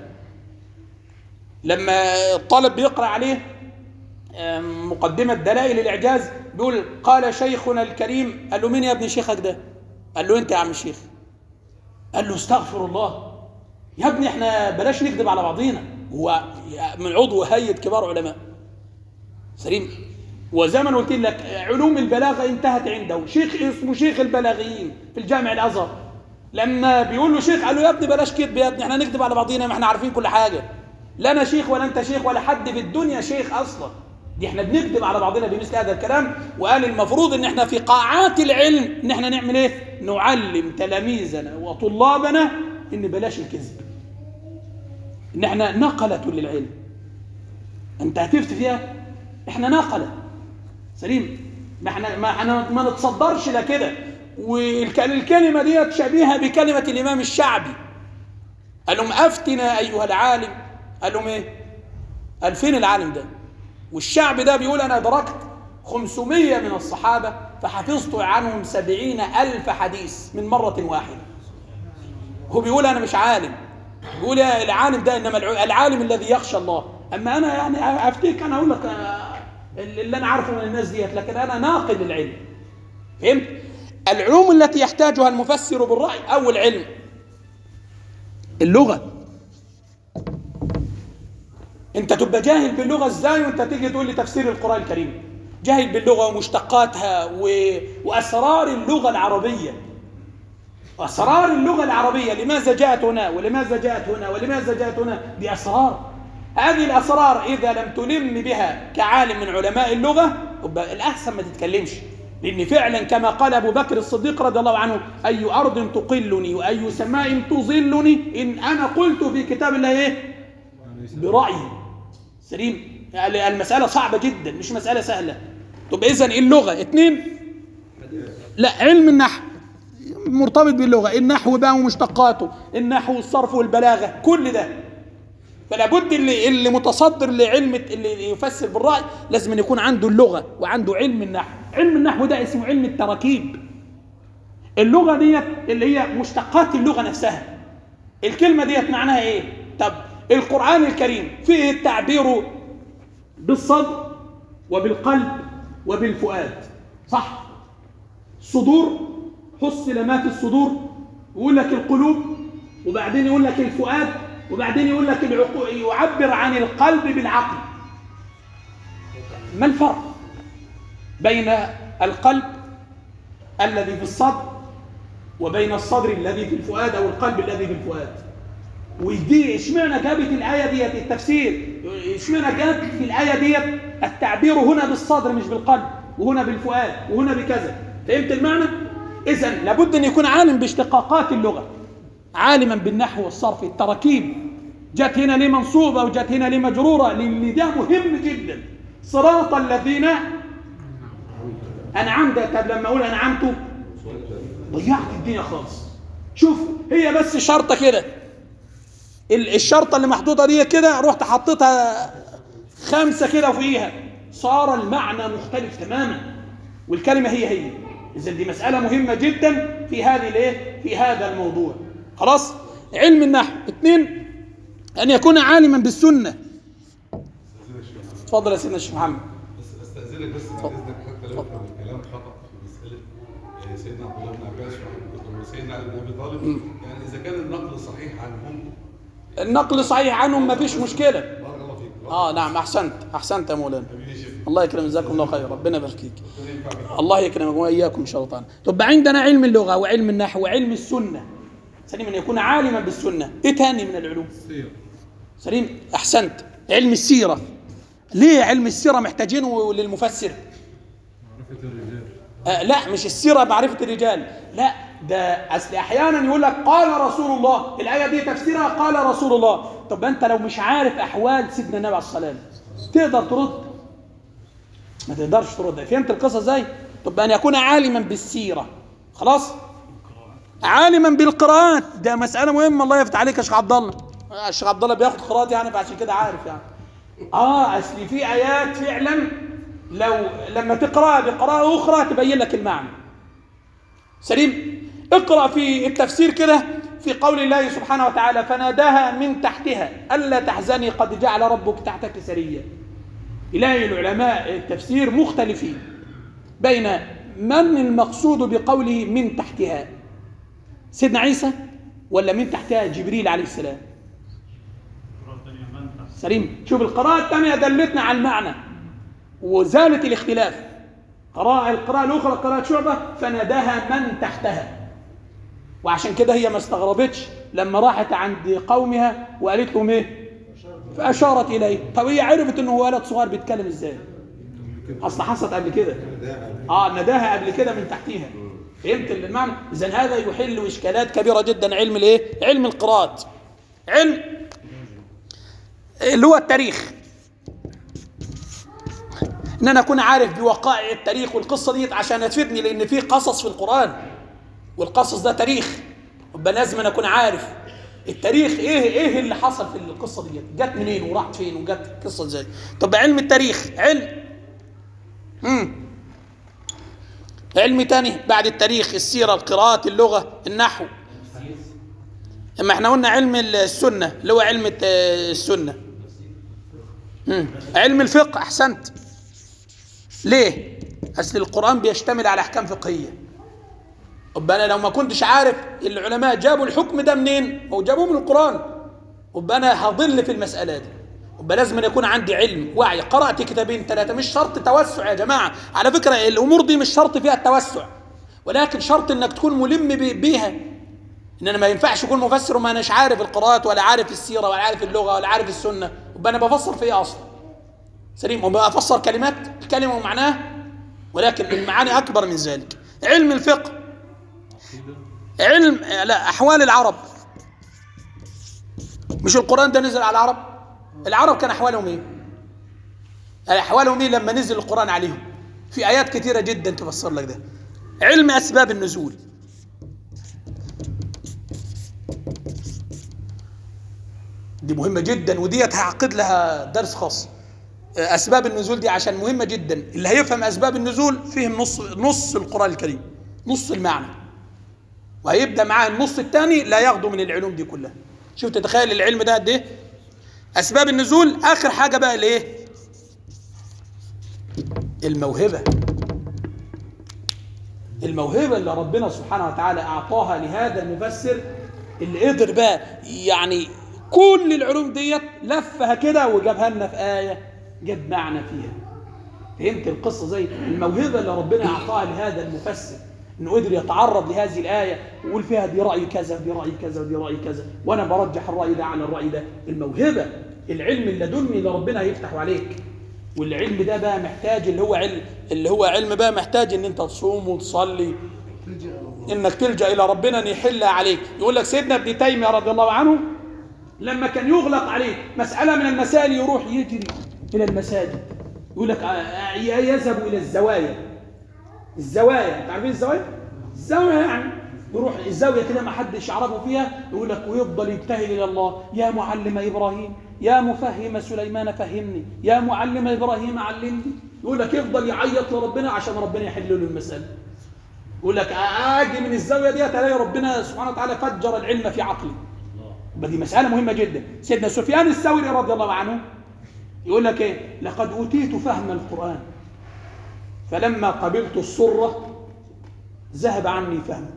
لما الطالب بيقرأ عليه مقدمة دلائل الإعجاز بيقول قال شيخنا الكريم، قال له مين يا ابن شيخك ده؟ قال له أنت يا عم الشيخ. قال له استغفر الله، يا ابني احنا بلاش نكذب على بعضينا. هو من عضو هيئة كبار علماء سليم، وزي ما قلت لك علوم البلاغة انتهت عنده شيخ اسمه شيخ البلاغيين في الجامع الازهر، لما بيقول له شيخ قال له يا ابني بلاش كذب يا ابني، احنا نكذب على بعضينا، ما احنا عارفين كل حاجه، لا انا شيخ ولا انت شيخ ولا حد في الدنيا شيخ اصلا، دي احنا بنكذب على بعضنا بمثل هذا الكلام. وقال المفروض ان احنا في قاعات العلم ان احنا نعمل ايه؟ نعلم تلاميذنا وطلابنا ان بلاش الكذب، ان احنا نقلة للعلم. انت هتفتي فيها، احنا نقلة سليم، ما احنا ما احنا ما نتصدرش لكده. والكلمة دي شبيهة بكلمة الإمام الشعبي، قال لهم أفتنا أيها العالم، قال لهم إيه؟ قال فين العالم ده؟ والشعب ده بيقول أنا أدركت خمسمية من الصحابة فحفظت عنهم سبعين ألف حديث من مرة واحدة. هو بيقول أنا مش عالم، بيقول العالم ده إنما العالم الذي يخشى الله. أما أنا يعني أفتيك أنا أقول لك اللي أنا عارفه من الناس ديت، لكن أنا ناقل للعلم. فهمت؟ العلوم التي يحتاجها المفسر بالرأي، أول علم اللغة. أنت تبقى جاهل باللغة إزاي وأنت تيجي تقول لي تفسير القرآن الكريم؟ جاهل باللغة ومشتقاتها و... وأسرار اللغة العربية، أسرار اللغة العربية، لماذا جاءت هنا ولماذا جاءت هنا ولماذا جاءت هنا، دي أسرار. هذه الأسرار إذا لم تلم بها كعالم من علماء اللغة يبقى الأحسن ما تتكلمش، لأن فعلا كما قال أبو بكر الصديق رضي الله عنه أي أرض تقلني وأي سماء تظلني إن أنا قلت في كتاب الله إيه؟ برأيي. سليم، يعني المسألة صعبة جدا مش مسألة سهلة. طب إذن اللغة اثنين، لا علم النحو مرتبط باللغة، النحو بقى ومشتقاته، النحو والصرف والبلاغة كل ده، فلا بد اللي, اللي متصدر لعلم اللي يفسر بالرأي لازم أن يكون عنده اللغة وعنده علم النحو. علم النحو ده اسمه علم التراكيب. اللغة ديت اللي هي مشتقات اللغة نفسها، الكلمة ديت معناها ايه؟ طب القرآن الكريم فيه التعبير بالصدر وبالقلب وبالفؤاد، صح؟ الصدور حصل ما في الصدور، يقول لك القلوب، وبعدين يقول لك الفؤاد، وبعدين يقول لك العقول، يعبر عن القلب بالعقل. ما الفرق بين القلب الذي في الصدر وبين الصدر الذي في الفؤاد او القلب الذي في الفؤاد؟ ودي اشمعنى جابت الايه ديت التفسير، اشمعنى جابت في الايه ديت التعبير هنا بالصدر مش بالقلب، وهنا بالفؤاد وهنا بكذا؟ فهمت المعنى؟ اذا لابد ان يكون عالم باشتقاقات اللغه، عالما بالنحو والصرف، التراكيب، جت هنا ليه منصوبه وجت هنا ليه مجروره، لان ده مهم جدا. صراط الذين انعمت، طب لما اقول انعمت ضيعت الدنيا خالص. شوف هي بس شرطه كده، الشرطه اللي محطوطه دي كده رحت حطيتها خمسه كده وفوقيها صار المعنى مختلف تماما والكلمه هي هي. اذا دي مساله مهمه جدا في هذه الايه، في هذا الموضوع. خلاص، علم النحو. اثنين، ان يكون عالما بالسنه. اتفضل يا سيدنا الشيخ محمد. بس استاذنك بس بعد اذنك حتى لو كان الكلام خطا في مساله سيدنا عبد الله بن عباس وسيدنا علي بن ابي طالب، يعني اذا كان النقل صحيح عنهم، النقل صحيح عنهم ما فيش مشكله. بارك الله فيك. اه نعم، احسنت احسنت يا مولانا، الله يكرم، جزاكم الله خير، ربنا يبارك فيك، الله يكرمك واياكم ان شاء الله تعالى. طب عندنا علم اللغه وعلم النحو وعلم السنه. سليم، ان يكون عالما بالسنه. ايه تاني من العلوم؟ سليم، احسنت، علم السيره. ليه علم السيره محتاجينه للمفسر؟ معرفه الرجال. آه لا، مش السيره معرفه الرجال، لا، ده اصل احيانا يقول لك قال رسول الله، الايه دي تفسيرها قال رسول الله. طب انت لو مش عارف احوال سيدنا النبي عليه الصلاه والسلام تقدر ترد؟ ما تقدرش ترد. فهمت القصه ازاي؟ طب ان يكون عالما بالسيره. خلاص، عالما بالقراءات، ده مساله مهمه. الله يفتح عليك يا شيخ عبد الله. الشيخ عبد الله بياخد قراءات يعني، فعشان كده عارف يعني. اه اصل في ايات فعلا لو لما تقرأ بقراءة أخرى تبين لك المعنى. سليم، اقرأ في التفسير كده في قول الله سبحانه وتعالى فناداها من تحتها ألا تحزني قد جعل ربك تحتك سريا. إلهي العلماء التفسير مختلفين بين من المقصود بقوله من تحتها، سيدنا عيسى ولا من تحتها جبريل عليه السلام؟ سليم. شوف القراءة الثانية دلتنا على المعنى وزالت الاختلاف. قراءة القراءة الأخرى قراءة شعبة فناداها من تحتها، وعشان كده هي ما استغربتش لما راحت عند قومها وقالت لهم ايه؟ فأشارت إليه. طب هي عرفت إنه هو ولد صغير بيتكلم إزاي؟ أصل حصلت قبل كده. آه نداها قبل كده من تحتها. فهمت المعنى؟ إذن هذا يحل إشكالات كبيرة جدا. علم الإيه؟ علم القراءات. علم اللي هو التاريخ، إن أنا أكون عارف بوقائع التاريخ والقصة دي عشان تفيدني، لأن في قصص في القرآن والقصص ده تاريخ، يبقى لازم أنا أكون عارف التاريخ إيه إيه اللي حصل في القصة دي، جت منين وراحت فين وجت قصة إزاي. طب علم التاريخ علم امم علم تاني بعد التاريخ، السيرة، القراءات، اللغة، النحو. اما احنا قلنا علم السنة اللي هو علم السنة. مم. علم الفقه. احسنت. ليه؟ اصل القرآن بيشتمل على احكام فقهية. طب انا لو ما كنتش عارف العلماء جابوا الحكم ده منين او جابوه من القرآن، طب انا هضل في المسألة دي. يبقى لازم أن يكون عندي علم وعي. قرأت كتابين ثلاثة مش شرط توسع يا جماعة، على فكرة الأمور دي مش شرط فيها التوسع، ولكن شرط أنك تكون ملم بيها. إن أنا ما ينفعش أكون مفسر وما أناش عارف القراءات ولا عارف السيرة ولا عارف اللغة ولا عارف السنة، يبقى أنا بفسر في إيه أصلا؟ سليم. وبفسر كلمات الكلمة ومعناها، ولكن المعاني أكبر من ذلك. علم الفقه علم لا أحوال العرب. مش القرآن ده نزل على العرب؟ العرب كان أحوالهم إيه؟ أحوالهم إيه لما نزل القرآن عليهم؟ في آيات كثيرة جدا تفسر لك ده. علم أسباب النزول. دي مهمة جدا، وديت هعقد لها درس خاص. أسباب النزول دي عشان مهمة جدا. اللي هيفهم أسباب النزول فهم نص نص القرآن الكريم، نص المعنى، وهيبدأ معاه النص الثاني لا ياخده من العلوم دي كلها. شوف تتخيل العلم ده قد إيه؟ أسباب النزول. آخر حاجة بقى الإيه؟ الموهبة. الموهبة اللي ربنا سبحانه وتعالى أعطاها لهذا المفسر، اللي قدر بقى يعني كل العلوم ديت لفها كده وجابها لنا في آية، جاب معنى فيها. فهمت القصة؟ زي الموهبة اللي ربنا أعطاها لهذا المفسر، إنه قدر يتعرض لهذه الآية ويقول فيها دي رأي كذا دي رأي كذا ودي رأي كذا، وأنا برجح الرأي ده على الرأي ده. الموهبة، العلم اللدني اللي ربنا هيفتحه عليك. والعلم ده بقى محتاج اللي هو علم اللي هو علم بقى محتاج إن أنت تصوم وتصلي، إنك تلجأ إلى ربنا أن يحلها عليك. يقول لك سيدنا ابن تيمية رضي الله عنه لما كان يغلق عليه مسألة من المسائل يروح يجري إلى المساجد، يقول لك يذهب إلى الزوايا. الزوايا انت عارفين الزوايا؟ الزاوية يعني يروح الزاوية كده ما حدش يعرفه فيها، يقول لك ويفضل يبتهل إلى الله: يا معلم إبراهيم، يا مفهم سليمان فهمني، يا معلم إبراهيم علمني. يقول لك يفضل يعيط لربنا عشان ربنا يحل له المسألة. يقول لك أجي من الزاوية دي تلاقي ربنا سبحانه وتعالى فجر العلم في عقلي. دي مسألة مهمة جدا. سيدنا سفيان الثوري رضي الله عنه يقول لك ايه: لقد أوتيت فهم القرآن فلما قبلت الصرة ذهب عني فهم.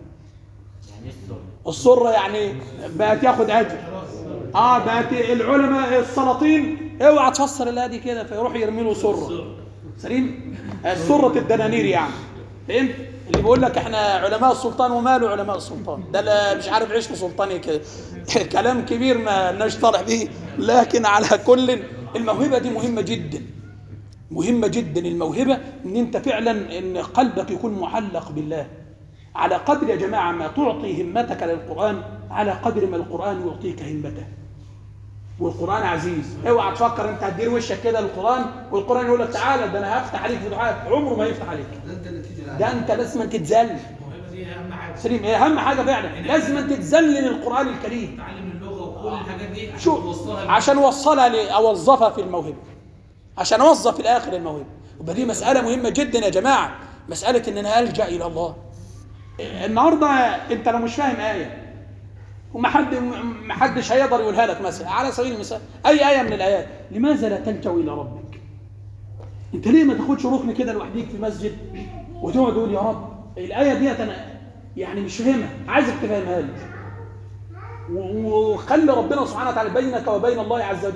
الصرة يعني بقت ياخد أجر. اه بقت العلماء السلاطين اوعى تفسر الآية دي كده، فيروح يرمي له صرة. سليم؟ سرة الدنانير يعني. فهمت؟ اللي بيقول لك احنا علماء السلطان وماله علماء السلطان، ده مش عارف عيش سلطاني كده. كلام كبير ما لناش طالع به. لكن على كل الموهبة دي مهمة جدا، مهمة جدا. الموهبة ان انت فعلا ان قلبك يكون معلق بالله. على قدر يا جماعة ما تعطي همتك للقرآن على قدر ما القرآن يعطيك همته. والقرآن عزيز. اوعى تفكر انت هتدير وشك كده للقرآن والقرآن يقول لك تعالى ده انا هفتح عليك فتوحات، عمره ما يفتح عليك. ده انت لازم تتذلل. سليم. ايه اهم حاجة فعلا؟ لازم تتذلل للقرآن الكريم. تعلم اللغة وكل الحاجات دي شو عشان اوصلها لي اوظفها في الموهبة، عشان اوظف في الاخر الموهبة. وبقى دي مسألة مهمة جدا يا جماعة، مسألة ان انا الجأ الى الله. النهارده انت لو مش فاهم آية وما حد ما حدش هيقدر يقولها لك، مثلا على سبيل المثال اي آية من الآيات، لماذا لا تلجأ الى ربك؟ انت ليه ما تاخدش ركن كده لوحديك في مسجد وتقعد تقول يا رب الآية ديت انا يعني مش فاهمها، عايزك تفهمها لي، وخلي ربنا سبحانه وتعالى بينك وبين الله عز وجل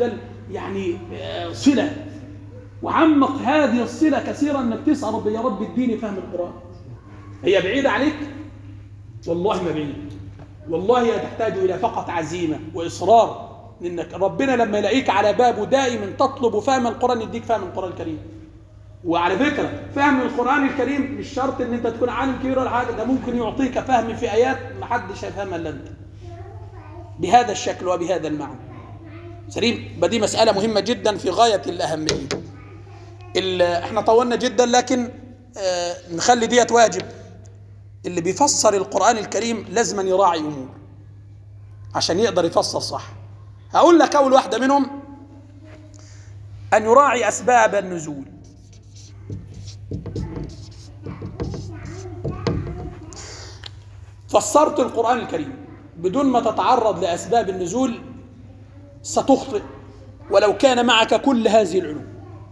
يعني صلة، وعمق هذه الصلة كثيرا انك تسأل رب يا رب اديني فهم القرآن. هي بعيدة عليك؟ والله ما بعيد، والله هي تحتاج إلى فقط عزيمة وإصرار، إنك ربنا لما يلاقيك على بابه دائما تطلب فهم القرآن يديك فهم القرآن الكريم. وعلى فكرة فهم القرآن الكريم مش شرط إن أنت تكون عالم كبير ولا حاجة، ده ممكن يعطيك فهم في آيات ما حدش هيفهمها إلا أنت بهذا الشكل وبهذا المعنى. سليم، بدي مسألة مهمة جدا في غاية الأهمية. احنا طولنا جدا، لكن آه نخلي ديت واجب. اللي بيفسر القرآن الكريم لازم يراعي أمور عشان يقدر يفسر صح. هقول لك أول واحدة منهم أن يراعي أسباب النزول. فسرت القرآن الكريم بدون ما تتعرض لأسباب النزول ستخطئ ولو كان معك كل هذه العلوم.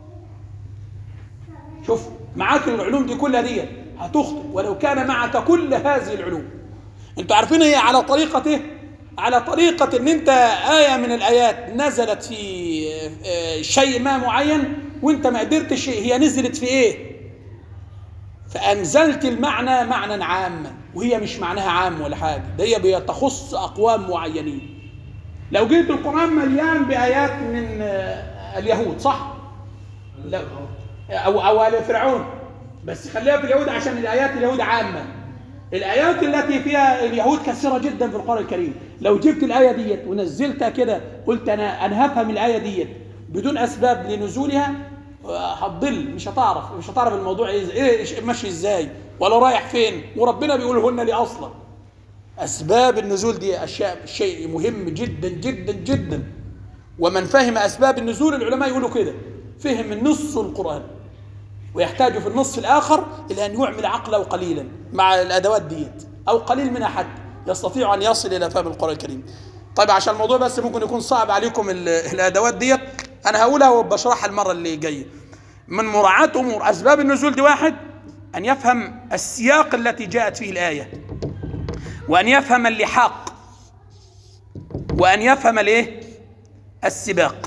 شوف، معاك العلوم دي كلها دي هتخطئ ولو كان معك كل هذه العلوم. انتوا عارفين هي على طريقة ايه؟ على طريقة ان انت آية من الآيات نزلت في شيء ما معين وانت ما قدرتش، هي نزلت في ايه؟ فأنزلت المعنى معنى عاما، وهي مش معناها عام ولا حاجة، ده هي بتخص أقوام معينين. لو جيت القرآن مليان بآيات من اليهود، صح؟ لا، أو أو آل فرعون، بس خليها في اليهود عشان الآيات اليهود عامة. الآيات التي فيها اليهود كثيرة جدا في القرآن الكريم. لو جبت الآية ديت ونزلتها كده قلت أنا أنا هفهم الآية ديت بدون أسباب لنزولها، هتضل، مش هتعرف مش هتعرف الموضوع إيه ماشي إزاي ولا رايح فين، وربنا بيقولهن لي أصلا. أسباب النزول دي أشياء شيء مهم جدا جدا جدا، ومن فهم أسباب النزول العلماء يقولوا كده فهم النص القرآن، ويحتاج في النص الآخر إلى أن يعمل عقله قليلا مع الأدوات ديت أو قليل منها حتى يستطيع أن يصل إلى فهم القرآن الكريم. طيب عشان الموضوع بس ممكن يكون صعب عليكم الأدوات ديت، أنا هقولها وبشرحها المرة اللي جاية. من مراعاة أمور أسباب النزول دي، واحد أن يفهم السياق التي جاءت فيه الآية، وأن يفهم اللحاق، وأن يفهم الايه؟ السباق.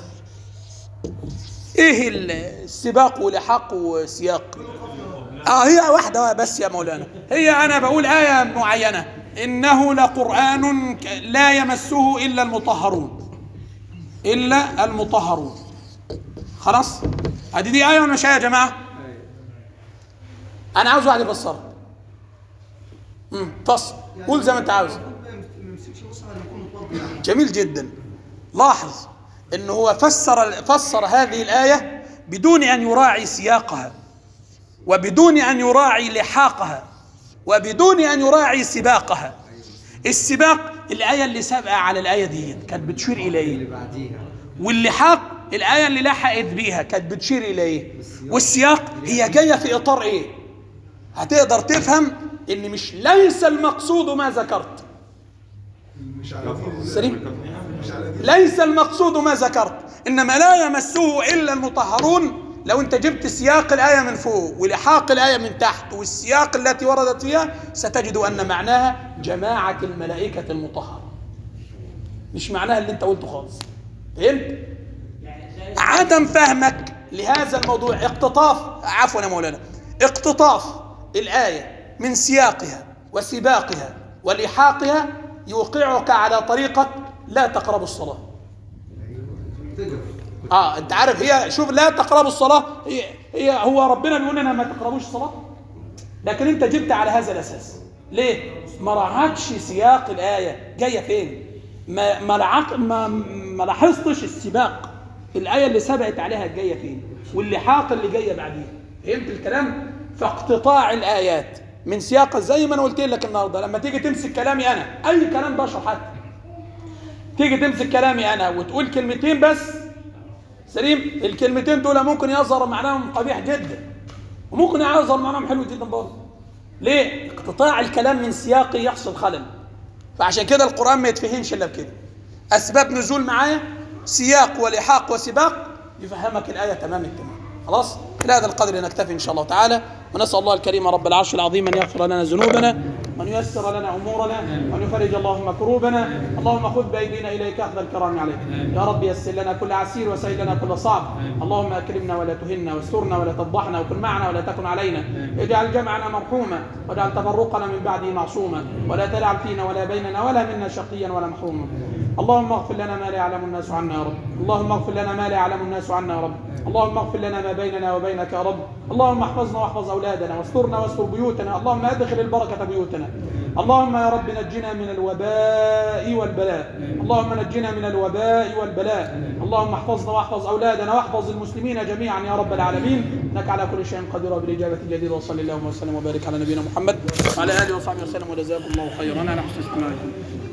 ايه السباق ولحاق وسياق؟ اه هي واحدة بس يا مولانا. هي انا بقول آية معينة انه لقرآن لا يمسه الا المطهرون، الا المطهرون. خلاص، ادي دي آية ولا مش آية يا جماعة؟ انا عاوز واحد يفسرها. امم فصل، قول زي ما انت عاوز. جميل جدا. لاحظ انه هو فسر فسر هذه الآية بدون ان يراعي سياقها، وبدون ان يراعي لحاقها، وبدون ان يراعي سباقها. السباق الآية اللي سابقة على الآية دي كانت بتشير الى ايه؟ واللحاق الآية اللي لحقت بيها كانت بتشير الى ايه؟ والسياق هي جاية في اطار ايه؟ هتقدر تفهم ان مش ليس المقصود ما ذكرت. سليم، ليس المقصود ما ذكرت، إنما لا يمسه إلا المطهرون. لو أنت جبت سياق الآية من فوق ولحاق الآية من تحت والسياق التي وردت فيها ستجد أن معناها جماعة الملائكة المطهرة، مش معناها اللي أنت قلته خالص. فهمت؟ عدم فهمك لهذا الموضوع اقتطاف، عفوا يا مولانا، اقتطاف الآية من سياقها وسباقها ولحاقها يوقعك على طريقة لا تقربوا الصلاة. اه انت عارف هي، شوف، لا تقربوا الصلاة، هي, هي هو ربنا بيقول لنا ما تقربوش الصلاة، لكن انت جبت على هذا الاساس. ليه؟ ما راعتش سياق الآية جاية فين، ما ما, لعق ما, ما لاحظتش السباق، الآية اللي سبقت عليها جاية فين واللحاق اللي جاية بعديها. فهمت الكلام؟ فاقتطاع الآيات من سياق، زي ما انا قلت لك النهارده، لما تيجي تمسك كلامي انا، اي كلام بشر حتى، تيجي تمسك كلامي انا وتقول كلمتين بس، سليم، الكلمتين دول ممكن يظهر معناهم قبيح جدا وممكن يظهر معناهم حلو جدا برضه. ليه؟ اقتطاع الكلام من سياقه يحصل خلل. فعشان كده القرآن ما يتفهمش الا بكده. اسباب نزول معايا، سياق ولحاق وسباق، يفهمك الآية تمام التمام. خلاص، إلى هذا القدر نكتفي إن شاء الله تعالى، ونسأل الله الكريم رب العرش العظيم أن يغفر لنا ذنوبنا وأن ييسر لنا أمورنا، وأن يفرج اللهم كروبنا. اللهم خذ بأيدينا إليك أخذ الكرام عليك. يا رب يسر لنا كل عسير وسهل لنا كل صعب. اللهم أكرمنا ولا تهنا، واسترنا ولا تفضحنا، وكن معنا ولا تكن علينا. اجعل جمعنا مرحوما، واجعل تفرقنا من بعده معصوما، ولا تجعل فينا ولا بيننا ولا منا شقيا ولا محروما. اللهم اغفر لنا ما لا يعلم الناس عنا يا رب. اللهم اغفر لنا ما لا يعلم الناس عنا يا رب. اللهم اغفر لنا ما بيننا وبينك يا رب. اللهم احفظنا واحفظ أولادنا، واسترنا واستر بيوتنا. اللهم أدخل البركة بيوتنا. اللهم يا رب نجنا من الوباء والبلاء. اللهم نجنا من الوباء والبلاء. اللهم احفظنا واحفظ أولادنا واحفظ المسلمين جميعا يا رب العالمين، إنك على كل شيء قدير وبالإجابة جدير. وصلى اللهم وسلم وبارك على نبينا محمد وعلى آله وصحبه وسلم، وجزاكم الله خيرا على حسن استماعكم.